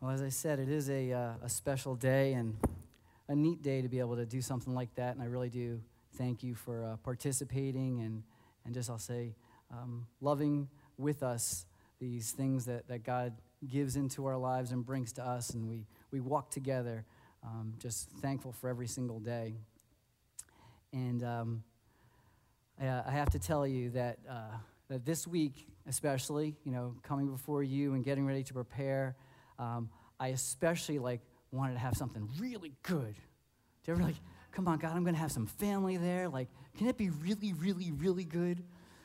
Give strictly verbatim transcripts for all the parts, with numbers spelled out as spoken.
Well, as I said, it is a, uh, a special day and a neat day to be able to do something like that, and I really do thank you for uh, participating and, and just, I'll say, um, loving with us these things that, that God gives into our lives and brings to us, and we, we walk together, um, just thankful for every single day. And um, I, I have to tell you that, uh, that this week, especially, you know, coming before you and getting ready to prepare, Um, I especially, like, wanted to have something really good. Do you ever, like, come on, God, I'm going to have some family there. Like, can it be really, really, really good?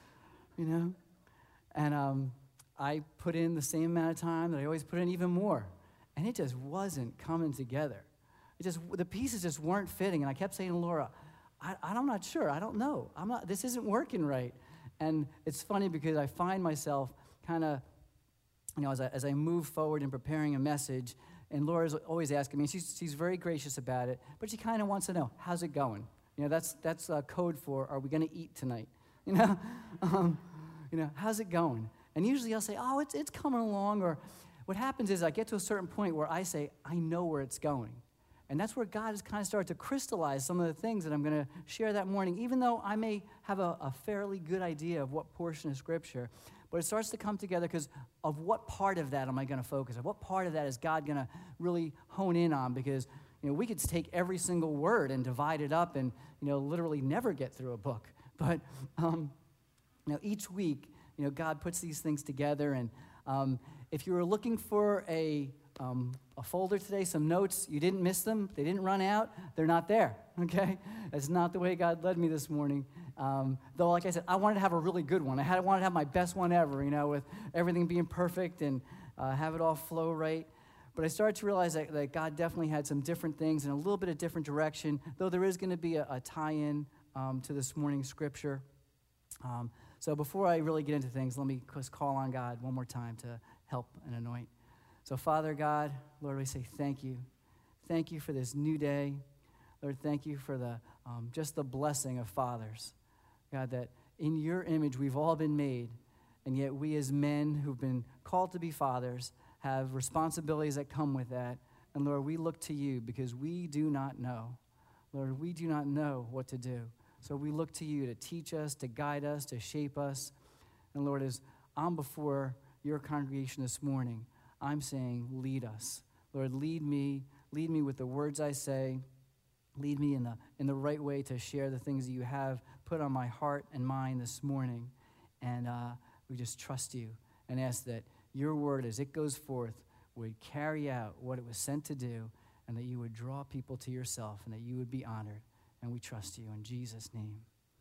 You know? And um, I put in the same amount of time that I always put in, even more. And it just wasn't coming together. It just, the pieces just weren't fitting. And I kept saying to Laura, I, I'm not sure. I don't know. I'm not, this isn't working right. And it's funny because I find myself kind of, you know, as I, as I move forward in preparing a message, and Laura's always asking me, she's, she's very gracious about it, but she kind of wants to know, how's it going? You know, that's that's uh, code for, are we going to eat tonight? You know, um, you know, how's it going? And usually I'll say, oh, it's it's coming along, or what happens is I get to a certain point where I say, I know where it's going. And that's where God has kind of started to crystallize some of the things that I'm going to share that morning, even though I may have a, a fairly good idea of what portion of Scripture. But it starts to come together because of what part of that am I going to focus on? What part of that is God going to really hone in on? Because, you know, we could take every single word and divide it up and, you know, literally never get through a book. But, um, you know, each week, you know, God puts these things together. And um, if you were looking for a, um, a folder today, some notes, you didn't miss them. They didn't run out. They're not there, okay? That's not the way God led me this morning. Um, though, like I said, I wanted to have a really good one. I had I wanted to have my best one ever, you know, with everything being perfect and uh, have it all flow right. But I started to realize that, that God definitely had some different things and a little bit of different direction, though there is going to be a, a tie-in um, to this morning's scripture. Um, so before I really get into things, let me just call on God one more time to help and anoint. So, Father God, Lord, we say thank you. Thank you for this new day. Lord, thank you for the um, just the blessing of fathers. God, that in your image we've all been made, and yet we as men who've been called to be fathers have responsibilities that come with that. And Lord, we look to you because we do not know. Lord, we do not know what to do. So we look to you to teach us, to guide us, to shape us. And Lord, as I'm before your congregation this morning, I'm saying, lead us. Lord, lead me. Lead me with the words I say. Lead me in the in the right way to share the things that you have put on my heart and mind this morning. And uh, we just trust you and ask that your word, as it goes forth, would carry out what it was sent to do, and that you would draw people to yourself, and that you would be honored. And we trust you in Jesus' name.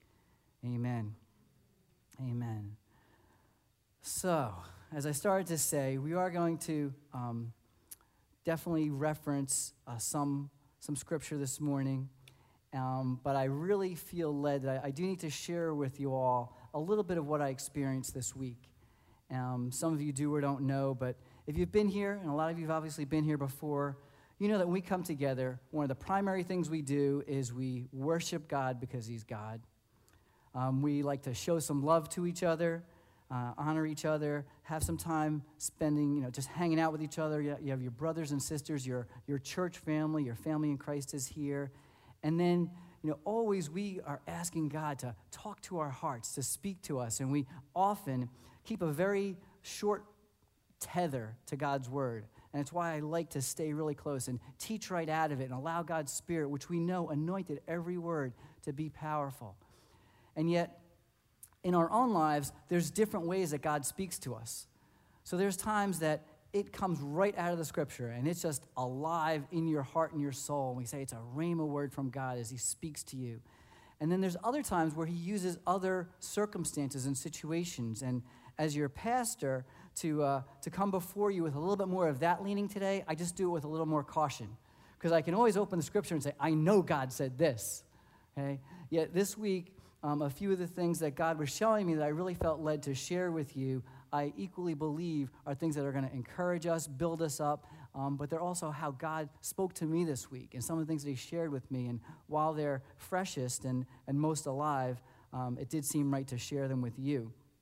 Amen. Amen. So, as I started to say, we are going to um, definitely reference uh, some some scripture this morning, um, but I really feel led that I, I do need to share with you all a little bit of what I experienced this week. Um, some of you do or don't know, but if you've been here, and a lot of you have obviously been here before, you know that when we come together, one of the primary things we do is we worship God because he's God. Um, we like to show some love to each other, uh, honor each other, have some time spending, you know, just hanging out with each other. You you have your brothers and sisters, your, your church family, your family in Christ is here. And then, you know, always we are asking God to talk to our hearts, to speak to us. And we often keep a very short tether to God's word. And it's why I like to stay really close and teach right out of it and allow God's Spirit, which we know anointed every word, to be powerful. And yet, in our own lives, there's different ways that God speaks to us. So there's times that it comes right out of the scripture, and it's just alive in your heart and your soul. And we say it's a rhema word from God as he speaks to you. And then there's other times where he uses other circumstances and situations. And as your pastor, to uh, to come before you with a little bit more of that leaning today, I just do it with a little more caution. Because I can always open the scripture and say, I know God said this. Okay? Yet this week, um, a few of the things that God was showing me that I really felt led to share with you, I equally believe are things that are going to encourage us, build us up, um, but they're also how God spoke to me this week and some of the things that he shared with me. And while they're freshest and, and most alive, um, it did seem right to share them with you.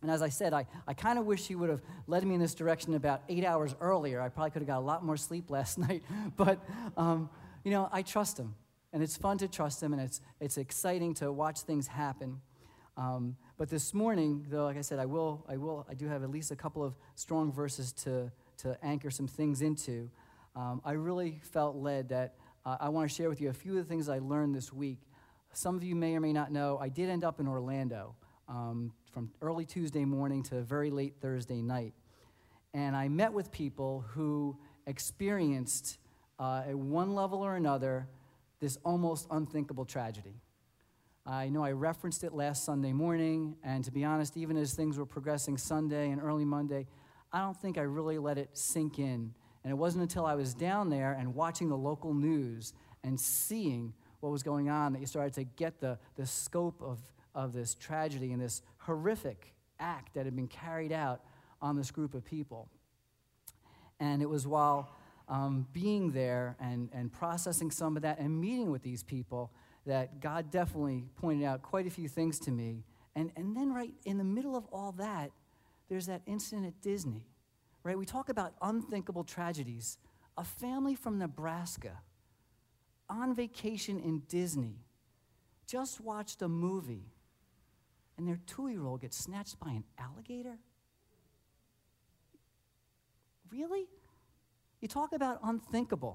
And as I said, I, I kind of wish he would have led me in this direction about eight hours earlier. I probably could have got a lot more sleep last night. But, um, you know, I trust him. And it's fun to trust him, and it's, it's exciting to watch things happen. Um, but this morning, though, like I said, I will, I will, I do have at least a couple of strong verses to, to anchor some things into. Um, I really felt led that uh, I want to share with you a few of the things I learned this week. Some of you may or may not know, I did end up in Orlando. Um, from early Tuesday morning to very late Thursday night. And I met with people who experienced, uh, at one level or another, this almost unthinkable tragedy. I know I referenced it last Sunday morning, and to be honest, even as things were progressing Sunday and early Monday, I don't think I really let it sink in. And it wasn't until I was down there and watching the local news and seeing what was going on that you started to get the, the scope of of this tragedy and this horrific act that had been carried out on this group of people. And it was while um, being there and, and processing some of that and meeting with these people that God definitely pointed out quite a few things to me. And, and then right in the middle of all that, there's that incident at Disney, right? We talk about unthinkable tragedies. A family from Nebraska on vacation in Disney just watched a movie, and their two-year-old gets snatched by an alligator? Really? You talk about unthinkable.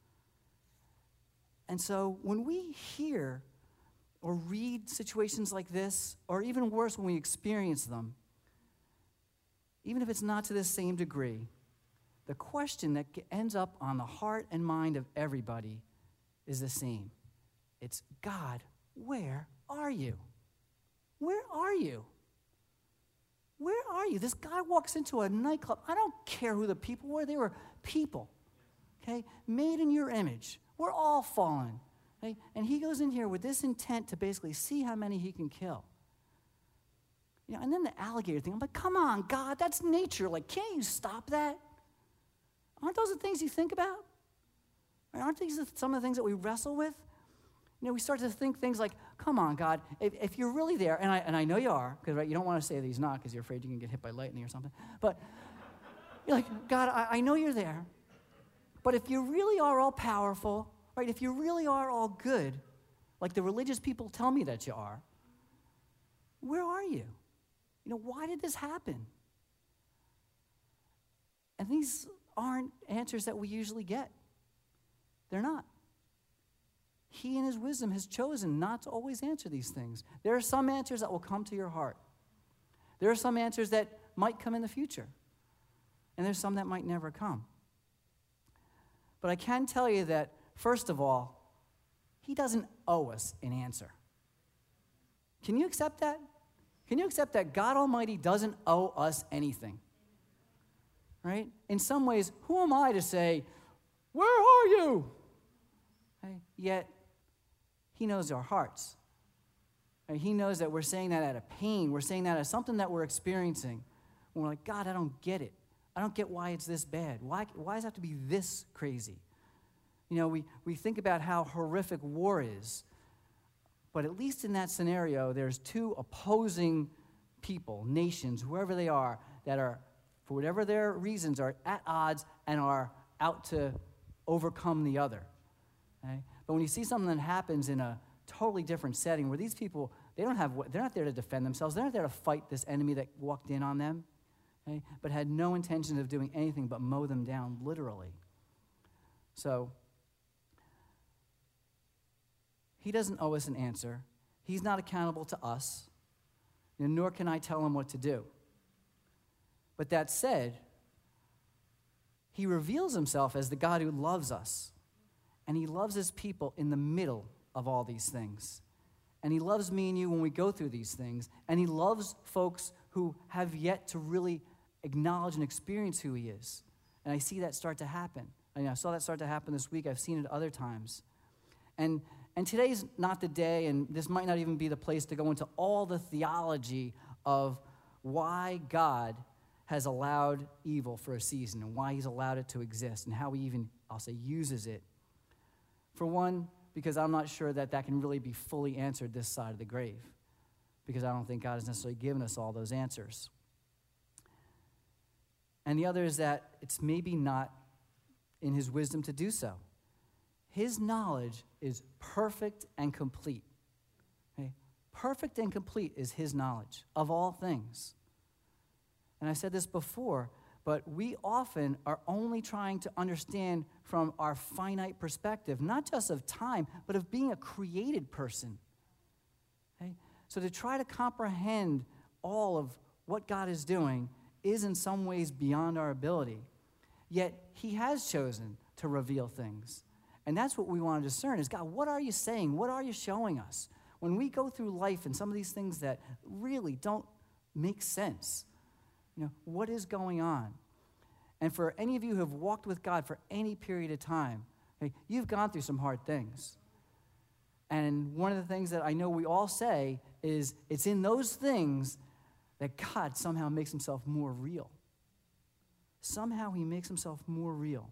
And so when we hear or read situations like this, or even worse, when we experience them, even if it's not to the same degree, the question that ends up on the heart and mind of everybody is the same. It's, God, where are you? Where are you? Where are you? This guy walks into a nightclub. I don't care who the people were. They were people, okay, made in your image. We're all fallen, okay? And he goes in here with this intent to basically see how many he can kill. You know, and then the alligator thing. I'm like, come on, God, that's nature. Like, can't you stop that? Aren't those the things you think about? Aren't these some of the things that we wrestle with? You know, we start to think things like, come on, God, if, if you're really there, and I and I know you are, because right, you don't want to say that he's not because you're afraid you can get hit by lightning or something, but you're like, God, I, I know you're there, but if you really are all powerful, right, if you really are all good, like the religious people tell me that you are, where are you? You know, why did this happen? And these aren't answers that we usually get. They're not. He in his wisdom has chosen not to always answer these things. There are some answers that will come to your heart. There are some answers that might come in the future. And there's some that might never come. But I can tell you that, first of all, he doesn't owe us an answer. Can you accept that? Can you accept that God Almighty doesn't owe us anything? Right? In some ways, who am I to say, where are you? Right? Yet, he knows our hearts. Right? He knows that we're saying that out of pain. We're saying that as something that we're experiencing. When we're like, God, I don't get it. I don't get why it's this bad. Why, why does it have to be this crazy? You know, we, we think about how horrific war is. But at least in that scenario, there's two opposing people, nations, whoever they are, that are, for whatever their reasons, are at odds and are out to overcome the other. Okay? But when you see something that happens in a totally different setting where these people, they don't have, they're not there to defend themselves. They're not there to fight this enemy that walked in on them, okay? But had no intention of doing anything but mow them down, literally. So, he doesn't owe us an answer. He's not accountable to us, and nor can I tell him what to do. But that said, he reveals himself as the God who loves us. And he loves his people in the middle of all these things. And he loves me and you when we go through these things. And he loves folks who have yet to really acknowledge and experience who he is. And I see that start to happen. I, mean, I saw that start to happen this week. I've seen it other times. And, and today's not the day, and this might not even be the place to go into all the theology of why God has allowed evil for a season and why he's allowed it to exist and how he even, I'll say, uses it. For one, because I'm not sure that that can really be fully answered this side of the grave, because I don't think God has necessarily given us all those answers. And the other is that it's maybe not in his wisdom to do so. His knowledge is perfect and complete. Okay? Perfect and complete is his knowledge of all things. And I said this before, but we often are only trying to understand from our finite perspective, not just of time, but of being a created person. Okay? So to try to comprehend all of what God is doing is in some ways beyond our ability. Yet he has chosen to reveal things. And that's what we want to discern is, God, what are you saying? What are you showing us? When we go through life and some of these things that really don't make sense, you know, what is going on? And for any of you who have walked with God for any period of time, okay, you've gone through some hard things. And one of the things that I know we all say is it's in those things that God somehow makes himself more real. Somehow he makes himself more real.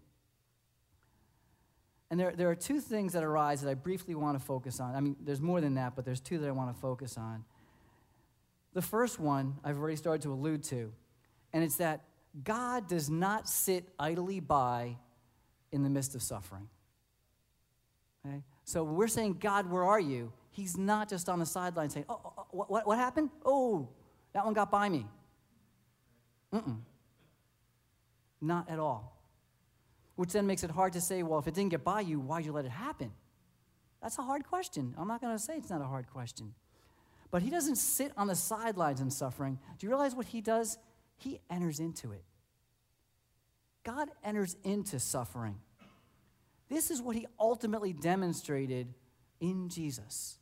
And there, there are two things that arise that I briefly want to focus on. I mean, there's more than that, but there's two that I want to focus on. The first one I've already started to allude to, and it's that God does not sit idly by in the midst of suffering. Okay? So when we're saying, God, where are you? He's not just on the sideline saying, oh, oh what, what, what happened? Oh, that one got by me. Mm-mm. Not at all. Which then makes it hard to say, well, if it didn't get by you, why'd you let it happen? That's a hard question. I'm not going to say it's not a hard question. But he doesn't sit on the sidelines in suffering. Do you realize what he does? He enters into it. God enters into suffering. This is what he ultimately demonstrated in Jesus.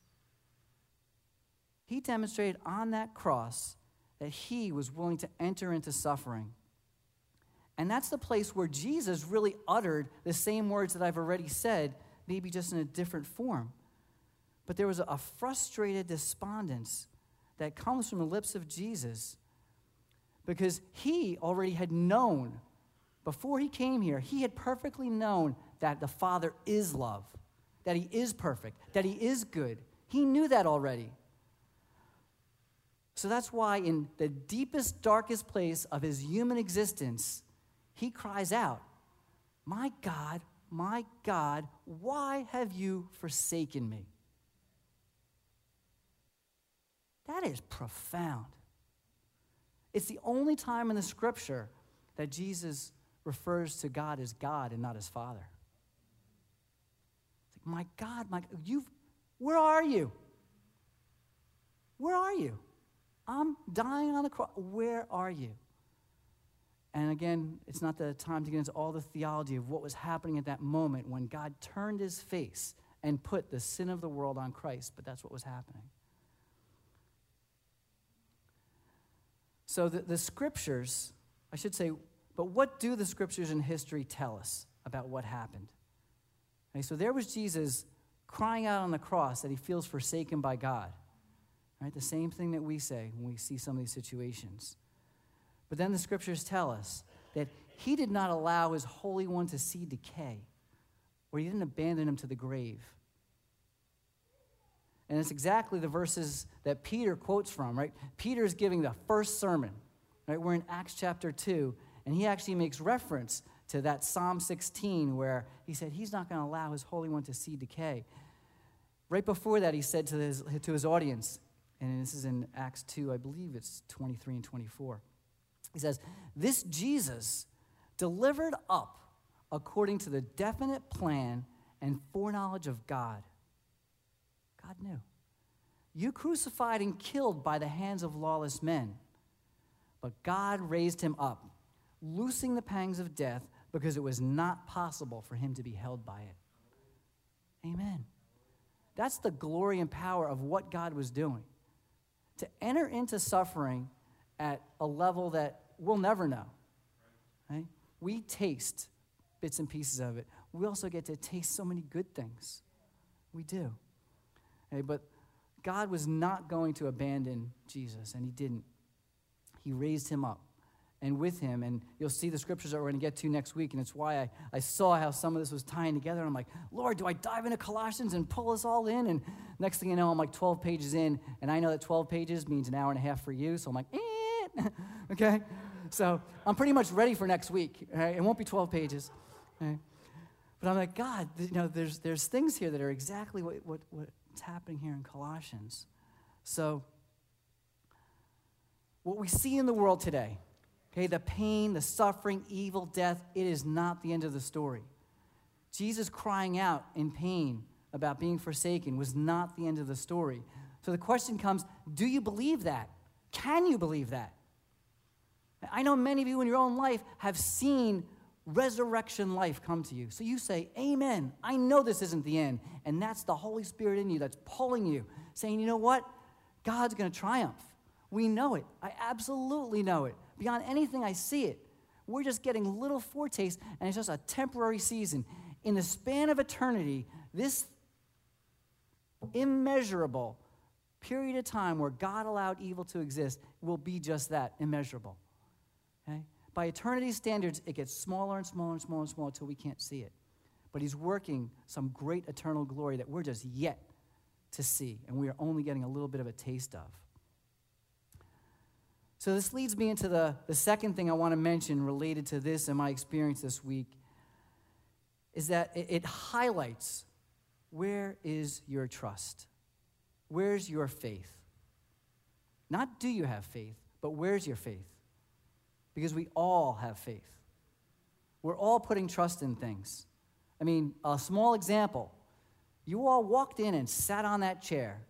He demonstrated on that cross that he was willing to enter into suffering. And that's the place where Jesus really uttered the same words that I've already said, maybe just in a different form. But there was a frustrated despondence that comes from the lips of Jesus because he already had known, before he came here, he had perfectly known that the Father is love, that he is perfect, that he is good. He knew that already. So that's why in the deepest, darkest place of his human existence, he cries out, my God, my God, why have you forsaken me? That is profound. It's the only time in the scripture that Jesus refers to God as God and not as Father. It's like, my God, my you, where are you? Where are you? I'm dying on the cross. Where are you? And again, it's not the time to get into all the theology of what was happening at that moment when God turned his face and put the sin of the world on Christ, but that's what was happening. So the, the scriptures, I should say, but what do the scriptures in history tell us about what happened? Okay, so there was Jesus crying out on the cross that he feels forsaken by God. Right? The same thing that we say when we see some of these situations. But then the scriptures tell us that he did not allow his Holy One to see decay, or he didn't abandon him to the grave. And it's exactly the verses that Peter quotes from, right? Peter's giving the first sermon, right? We're in Acts chapter two, and he actually makes reference to that Psalm sixteen where he said he's not going to allow his Holy One to see decay. Right before that, he said to his, to his audience, and this is in Acts two, I believe it's twenty-three and twenty-four. He says, this Jesus delivered up according to the definite plan and foreknowledge of God. God knew. You crucified and killed by the hands of lawless men, but God raised him up, loosing the pangs of death because it was not possible for him to be held by it. Amen. That's the glory and power of what God was doing. To enter into suffering at a level that we'll never know. Right? We taste bits and pieces of it. We also get to taste so many good things. We do. Okay, but God was not going to abandon Jesus, and he didn't. He raised him up. And with him, and you'll see the scriptures that we're going to get to next week, and it's why I, I saw how some of this was tying together. And I'm like, Lord, do I dive into Colossians and pull us all in? And next thing you know, I'm like twelve pages in, and I know that twelve pages means an hour and a half for you, so I'm like, eh. Okay? So I'm pretty much ready for next week. Right? It won't be twelve pages. Right? But I'm like, God, you know, there's there's things here that are exactly what, what what's happening here in Colossians. So what we see in the world today, okay, the pain, the suffering, evil, death, it is not the end of the story. Jesus crying out in pain about being forsaken was not the end of the story. So the question comes, do you believe that? Can you believe that? I know many of you in your own life have seen resurrection life come to you. So you say, amen, I know this isn't the end. And that's the Holy Spirit in you that's pulling you, saying, you know what? God's going to triumph. We know it. I absolutely know it. Beyond anything, I see it. We're just getting little foretastes, and it's just a temporary season. In the span of eternity, this immeasurable period of time where God allowed evil to exist will be just that, immeasurable. Okay? By eternity standards, it gets smaller and smaller and smaller and smaller until we can't see it. But he's working some great eternal glory that we're just yet to see, and we are only getting a little bit of a taste of. So this leads me into the, the second thing I want to mention related to this and my experience this week, is that it, it highlights, where is your trust? Where's your faith? Not do you have faith, but where's your faith? Because we all have faith. We're all putting trust in things. I mean, a small example. You all walked in and sat on that chair.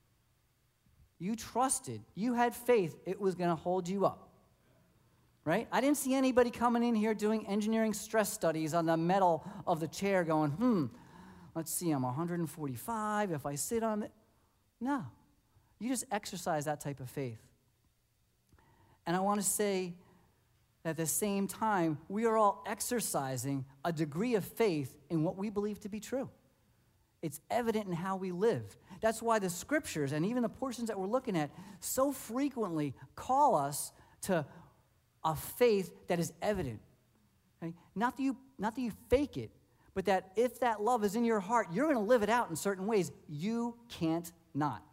You trusted, you had faith it was going to hold you up, right? I didn't see anybody coming in here doing engineering stress studies on the metal of the chair going, hmm, let's see, I'm one hundred forty-five, if I sit on it. No, you just exercise that type of faith. And I want to say that at the same time, we are all exercising a degree of faith in what we believe to be true. It's evident in how we live. That's why the scriptures and even the portions that we're looking at so frequently call us to a faith that is evident. Okay? Not that you, not that you fake it, but that if that love is in your heart, you're going to live it out in certain ways. You can't not.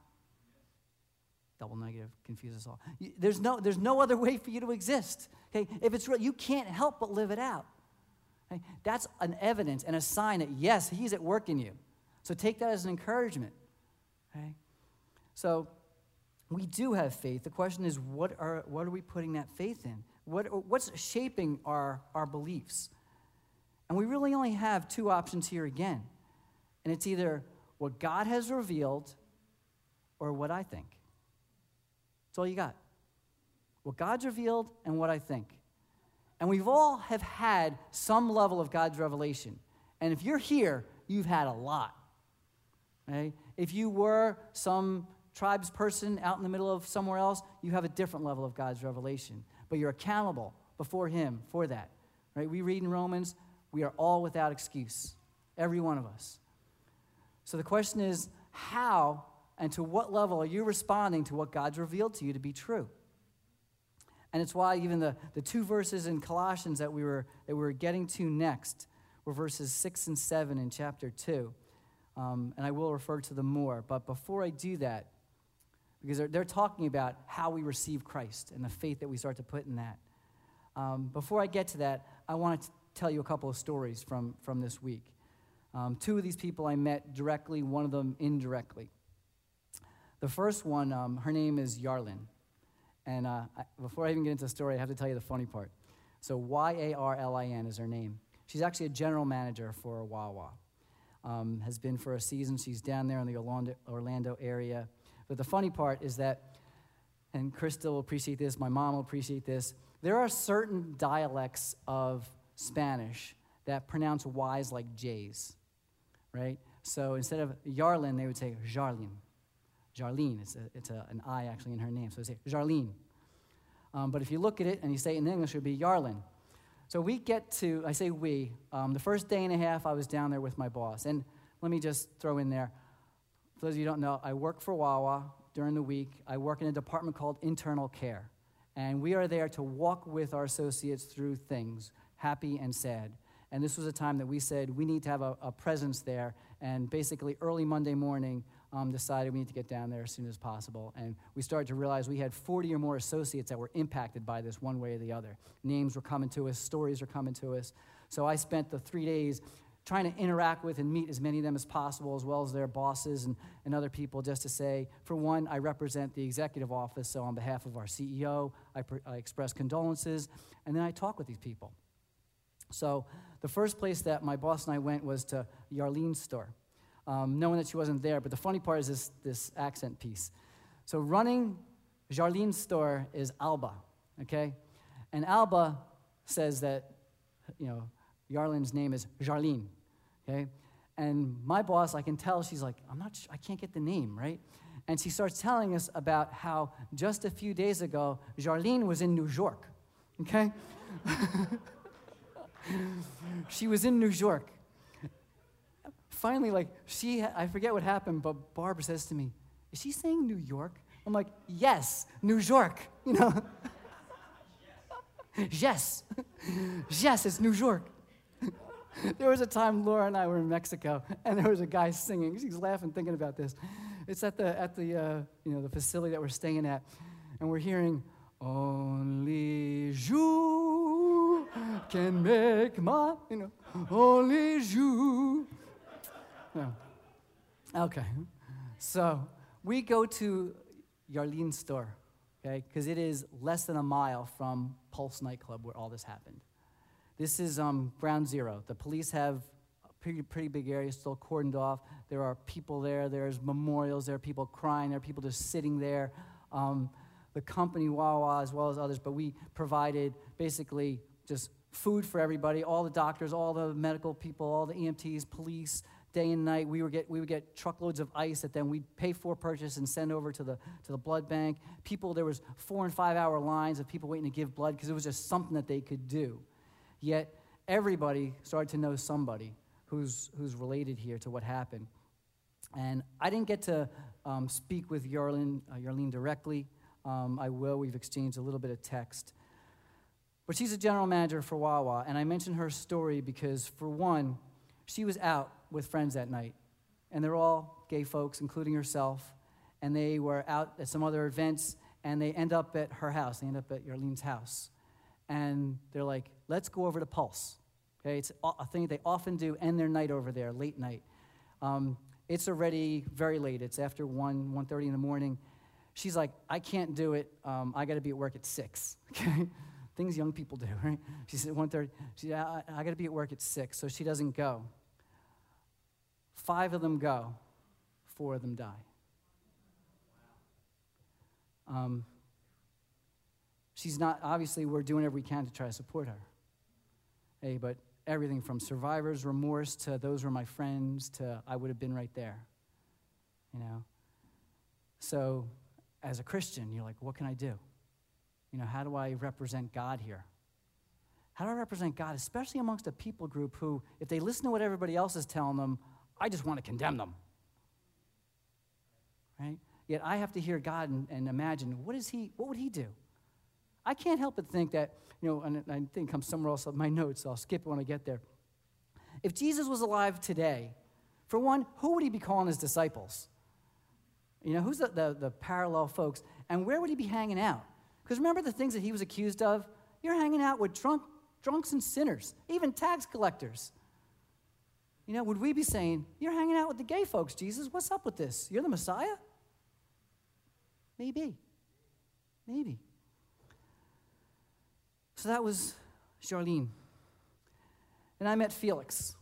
Double negative, confuse us all. There's no, there's no other way for you to exist. Okay? If it's real, you can't help but live it out. Okay? That's an evidence and a sign that, yes, he's at work in you. So take that as an encouragement. Okay? So we do have faith. The question is, what are what are we putting that faith in? What what's shaping our, our beliefs? And we really only have two options here again. And it's either what God has revealed or what I think. That's all you got. What God's revealed and what I think. And we've all have had some level of God's revelation. And if you're here, you've had a lot. Okay? If you were some tribes person out in the middle of somewhere else, you have a different level of God's revelation. But you're accountable before him for that. Right? We read in Romans, we are all without excuse. Every one of us. So the question is, how and to what level are you responding to what God's revealed to you to be true? And it's why even the, the two verses in Colossians that we were that we were getting to next were verses six and seven in chapter two. Um, and I will refer to them more. But before I do that, because they're, they're talking about how we receive Christ and the faith that we start to put in that. Um, before I get to that, I want to tell you a couple of stories from, from this week. Um, two of these people I met directly, one of them indirectly. The first one, um, her name is Yarlin. And uh, I, before I even get into the story, I have to tell you the funny part. So Y A R L I N is her name. She's actually a general manager for Wawa. Um, has been for a season. She's down there in the Orlando, Orlando area. But the funny part is that, and Krista will appreciate this, my mom will appreciate this, there are certain dialects of Spanish that pronounce Y's like J's, right? So instead of Yarlin, they would say Jarlin. Jarlene, it's, a, it's a, an I actually in her name, so they say Jarlene. Um, but if you look at it and you say it in English, it would be Yarlin. So we get to, I say we, um, the first day and a half I was down there with my boss. And let me just throw in there, for those of you who don't know, I work for Wawa during the week. I work in a department called internal care. And we are there to walk with our associates through things, happy and sad. And this was a time that we said we need to have a, a presence there. And basically early Monday morning, um, decided we need to get down there as soon as possible. And we started to realize we had forty or more associates that were impacted by this one way or the other. Names were coming to us, stories were coming to us. So I spent the three days trying to interact with and meet as many of them as possible, as well as their bosses and, and other people, just to say, for one, I represent the executive office, so on behalf of our C E O, I, pr- I express condolences, and then I talk with these people. So the first place that my boss and I went was to Yarlene's store, um, knowing that she wasn't there, but the funny part is this, this accent piece. So running Yarlene's store is Alba, okay? And Alba says that, you know, Yarlene's name is Jarlene, okay? And my boss, I can tell, she's like, I'm not, sh- I can't get the name, right? And she starts telling us about how just a few days ago, Jarlene was in New York, okay? She was in New York. Finally, like, she, I forget what happened, but Barbara says to me, is she saying New York? I'm like, yes, New York, you know? Yes, yes, it's New York. There was a time Laura and I were in Mexico, and there was a guy singing. She's laughing thinking about this. It's at the at the uh, you know the facility that we're staying at, and we're hearing "Only you can make my you know only you." No. Okay, so we go to Yarlene's store, okay, because it is less than a mile from Pulse nightclub where all this happened. This is um, ground zero. The police have a pretty, pretty big area still cordoned off. There are people there. There's memorials. There are people crying. There are people just sitting there. Um, the company, Wawa, as well as others, but we provided basically just food for everybody, all the doctors, all the medical people, all the E M Ts, police, day and night. We would get we would get truckloads of ice that then we'd pay for purchase and send over to the to the blood bank. People, there was four and five hour lines of people waiting to give blood because it was just something that they could do. Yet everybody started to know somebody who's who's related here to what happened. And I didn't get to um, speak with Yarlene, uh, Yarlene directly. Um, I will. We've exchanged a little bit of text. But she's a general manager for Wawa, and I mentioned her story because, for one, she was out with friends that night, and they're all gay folks, including herself, and they were out at some other events, and they end up at her house. They end up at Yarlene's house. And they're like, let's go over to Pulse. Okay, it's a thing they often do, end their night over there, late night. Um, it's already very late. It's after one, one thirty in the morning. She's like, I can't do it. Um, I got to be at work at six. Okay, things young people do, right? She said one thirty. She said, I, I got to be at work at six, so she doesn't go. Five of them go. Four of them die. Um, She's not, obviously, we're doing everything we can to try to support her. Hey, but everything from survivor's remorse to those were my friends to I would have been right there, you know? So as a Christian, you're like, what can I do? You know, how do I represent God here? How do I represent God, especially amongst a people group who, if they listen to what everybody else is telling them, I just want to condemn them, right? Yet I have to hear God and, and imagine, what is he, what would he do? I can't help but think that, you know, and I think it comes somewhere else on my notes, so I'll skip it when I get there. If Jesus was alive today, for one, who would he be calling his disciples? You know, who's the, the, the parallel folks? And where would he be hanging out? Because remember the things that he was accused of? You're hanging out with drunk, drunks and sinners, even tax collectors. You know, would we be saying, you're hanging out with the gay folks, Jesus? What's up with this? You're the Messiah? Maybe. Maybe. So that was Charlene. And I met Felix.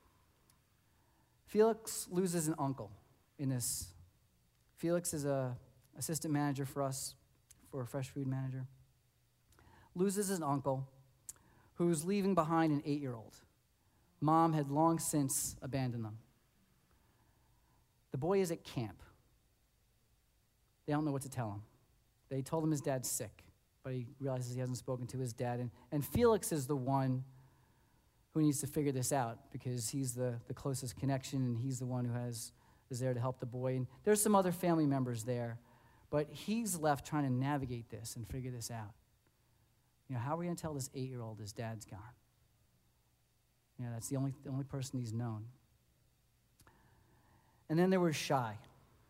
Felix loses an uncle in this. Felix is a assistant manager for us, for a fresh food manager. Loses an uncle who's leaving behind an eight-year-old. Mom had long since abandoned them. The boy is at camp. They don't know what to tell him. They told him his dad's sick, but he realizes he hasn't spoken to his dad. And, and Felix is the one who needs to figure this out because he's the, the closest connection, and he's the one who has is there to help the boy. And there's some other family members there, but he's left trying to navigate this and figure this out. You know, how are we going to tell this eight-year-old his dad's gone? You know, that's the only, the only person he's known. And then there was Shai.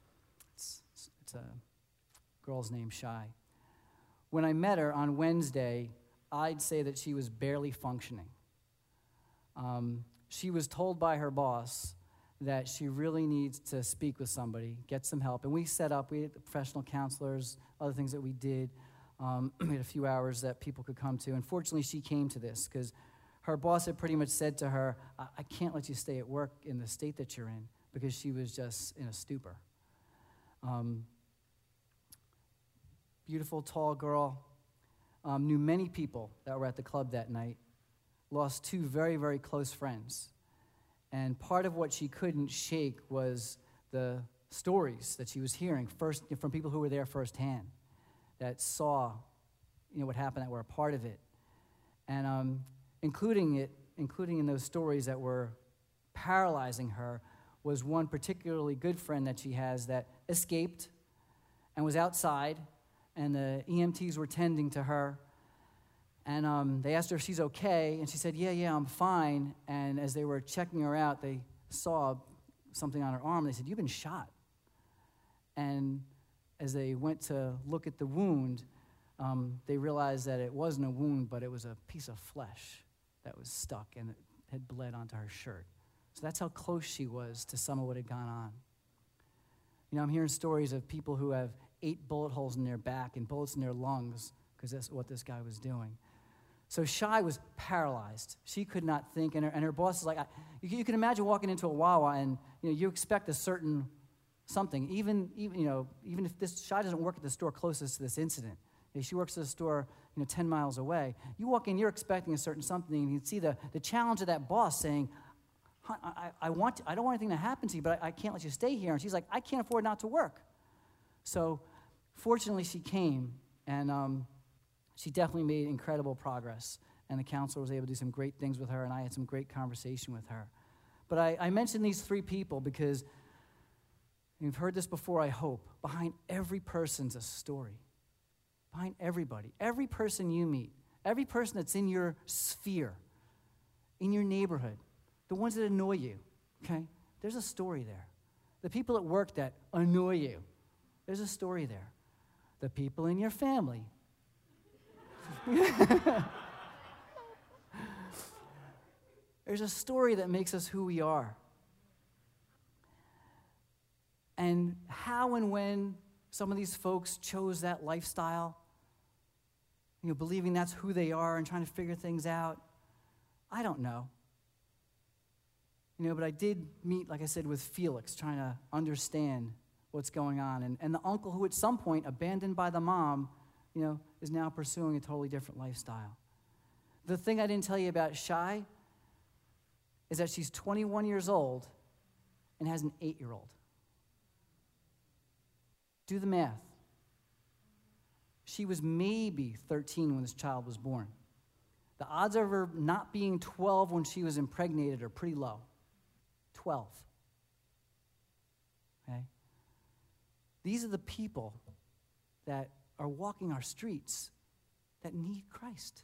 girl's named Shy. When I met her on Wednesday, I'd say that she was barely functioning. Um, she was told by her boss that she really needs to speak with somebody, get some help. And we set up, we had professional counselors, other things that we did. Um, we had a few hours that people could come to. Unfortunately, she came to this because her boss had pretty much said to her, I-, I can't let you stay at work in the state that you're in, because she was just in a stupor. Um, beautiful, tall girl, um, knew many people that were at the club that night, lost two very, very close friends. And part of what she couldn't shake was the stories that she was hearing first from people who were there firsthand, that saw, you know, what happened, that were a part of it, and um, including it, including in those stories that were paralyzing her, was one particularly good friend that she has that escaped and was outside, and the E M Ts were tending to her. And um, they asked her if she's okay, and she said, yeah, yeah, I'm fine. And as they were checking her out, they saw something on her arm. They said, you've been shot. And as they went to look at the wound, um, they realized that it wasn't a wound, but it was a piece of flesh that was stuck, and it had bled onto her shirt. So that's how close she was to some of what had gone on. You know, I'm hearing stories of people who have eight bullet holes in their back and bullets in their lungs because that's what this guy was doing. So Shy was paralyzed. She could not think, and her, and her boss is like, I, you, you can imagine walking into a Wawa, and you know you expect a certain something. Even even you know even if this Shy doesn't work at the store closest to this incident, if she works at a store you know ten miles away. You walk in, you're expecting a certain something, and you see the the challenge of that boss saying, I, I, I want to, I don't want anything to happen to you, but I, I can't let you stay here. And she's like, I can't afford not to work. So fortunately, she came, and um, she definitely made incredible progress, and the counselor was able to do some great things with her, and I had some great conversation with her. But I, I mentioned these three people because you've heard this before, I hope. Behind every person's a story. Behind everybody. Every person you meet, every person that's in your sphere, in your neighborhood, the ones that annoy you, okay? There's a story there. The people at work that annoy you, there's a story there. The people in your family. There's a story that makes us who we are. And how and when some of these folks chose that lifestyle, you know, believing that's who they are and trying to figure things out, I don't know. You know, but I did meet, like I said, with Felix, trying to understand what's going on. And, and the uncle who at some point, abandoned by the mom, you know, is now pursuing a totally different lifestyle. The thing I didn't tell you about Shy is that she's twenty-one years old and has an eight-year-old. Do the math. She was maybe thirteen when this child was born. The odds of her not being twelve when she was impregnated are pretty low. twelve. Okay? These are the people that are walking our streets that need Christ.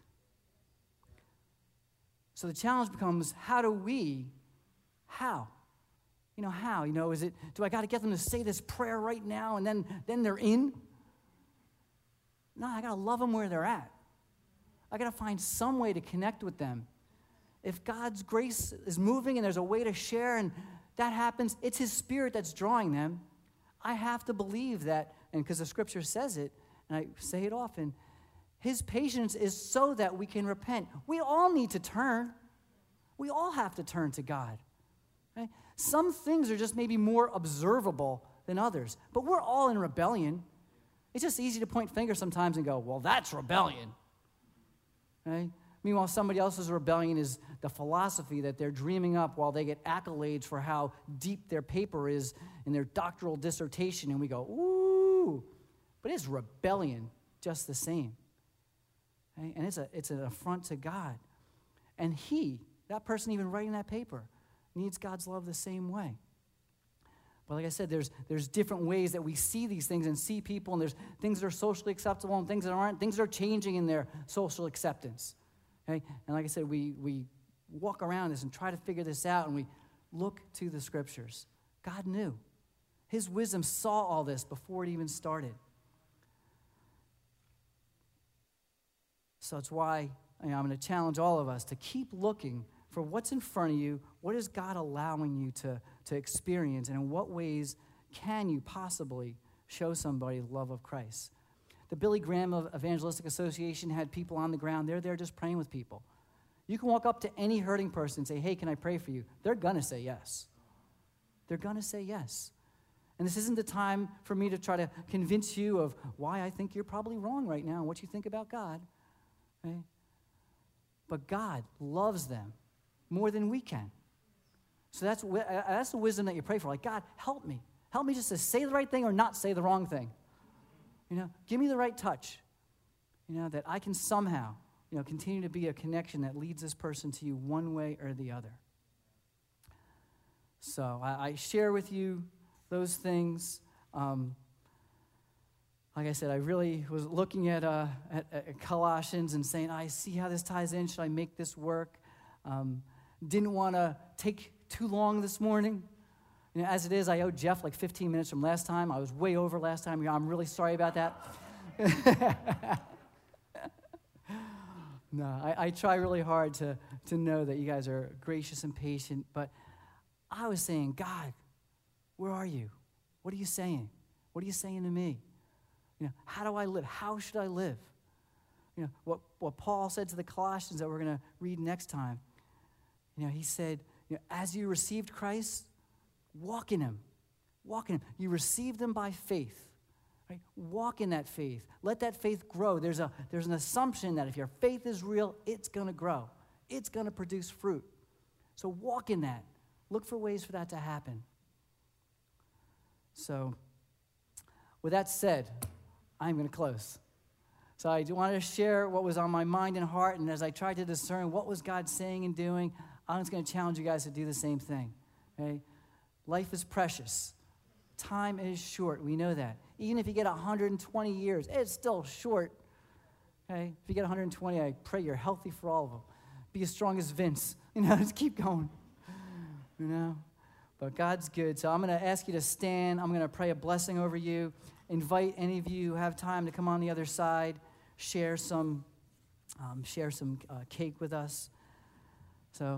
So the challenge becomes, how do we, how? You know, how? You know, is it, do I got to get them to say this prayer right now and then, then they're in? No, I got to love them where they're at. I got to find some way to connect with them. If God's grace is moving and there's a way to share and that happens, it's His Spirit that's drawing them. I have to believe that, and because the Scripture says it, and I say it often, His patience is so that we can repent. We all need to turn. We all have to turn to God. Right? Some things are just maybe more observable than others, but we're all in rebellion. It's just easy to point fingers sometimes and go, well, that's rebellion. Right? Meanwhile, somebody else's rebellion is the philosophy that they're dreaming up while they get accolades for how deep their paper is in their doctoral dissertation, and we go, ooh. But it's rebellion just the same. Okay? And it's a it's an affront to God. And he, that person even writing that paper, needs God's love the same way. But like I said, there's there's different ways that we see these things and see people, and there's things that are socially acceptable and things that aren't. Things that are changing in their social acceptance. Okay? And like I said, we we walk around this and try to figure this out, and we look to the Scriptures. God knew. His wisdom saw all this before it even started. So it's why you know, I'm going to challenge all of us to keep looking for what's in front of you. What is God allowing you to, to experience? And in what ways can you possibly show somebody the love of Christ? The Billy Graham Evangelistic Association had people on the ground. They're there just praying with people. You can walk up to any hurting person and say, hey, can I pray for you? They're going to say yes. They're going to say yes. And this isn't the time for me to try to convince you of why I think you're probably wrong right now and what you think about God. Right? But God loves them more than we can. So that's, that's the wisdom that you pray for. Like, God, help me. Help me just to say the right thing or not say the wrong thing. You know, give me the right touch. You know, that I can somehow, you know, continue to be a connection that leads this person to you one way or the other. So I, I share with you those things. Um, like I said, I really was looking at, uh, at, at Colossians and saying, I see how this ties in. Should I make this work? Um, didn't want to take too long this morning. You know, as it is, I owe Jeff like fifteen minutes from last time. I was way over last time. I'm really sorry about that. No, I, I try really hard to, to know that you guys are gracious and patient. But I was saying, God, where are you? What are you saying? What are you saying to me? You know, how do I live? How should I live? You know, what, what Paul said to the Colossians that we're going to read next time. You know, he said, you know, as you received Christ, walk in him. Walk in him. You received him by faith. Right? Walk in that faith. Let that faith grow. There's a there's an assumption that if your faith is real, it's going to grow. It's going to produce fruit. So walk in that. Look for ways for that to happen. So with that said, I'm going to close. So I wanted to share what was on my mind and heart, and as I tried to discern what was God saying and doing, I'm just going to challenge you guys to do the same thing. Okay? Life is precious. Time is short. We know that. Even if you get one hundred twenty years, it's still short. Okay? If you get one hundred twenty, I pray you're healthy for all of them. Be as strong as Vince. You know, just keep going. You know? But God's good. So I'm going to ask you to stand. I'm going to pray a blessing over you. Invite any of you who have time to come on the other side. Share some, um, share some uh, cake with us. So,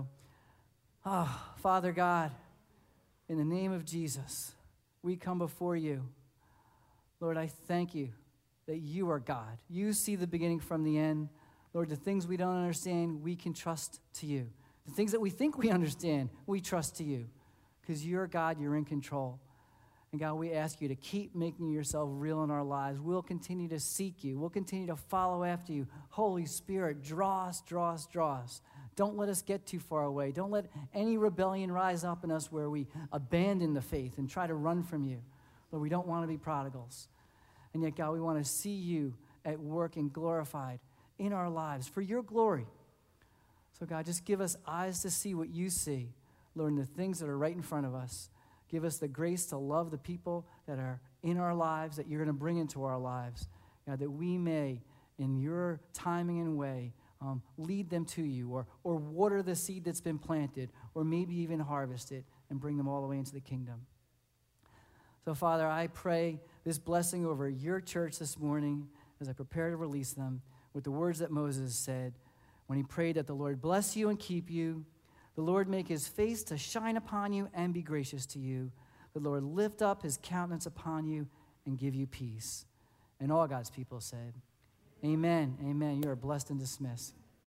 oh, Father God, in the name of Jesus, we come before you. Lord, I thank you that you are God. You see the beginning from the end. Lord, the things we don't understand, we can trust to you. The things that we think we understand, we trust to you. Because you're God, you're in control. And God, we ask you to keep making yourself real in our lives. We'll continue to seek you. We'll continue to follow after you. Holy Spirit, draw us, draw us, draw us. Don't let us get too far away. Don't let any rebellion rise up in us where we abandon the faith and try to run from you. Lord, we don't want to be prodigals. And yet, God, we want to see you at work and glorified in our lives for your glory. So, God, just give us eyes to see what you see, Lord, in the things that are right in front of us. Give us the grace to love the people that are in our lives, that you're going to bring into our lives. God, that we may, in your timing and way, um, lead them to you, or, or water the seed that's been planted, or maybe even harvest it and bring them all the way into the kingdom. So, Father, I pray this blessing over your church this morning as I prepare to release them with the words that Moses said when he prayed that the Lord bless you and keep you. The Lord make his face to shine upon you and be gracious to you. The Lord lift up his countenance upon you and give you peace. And all God's people said, amen, amen. You are blessed and dismissed.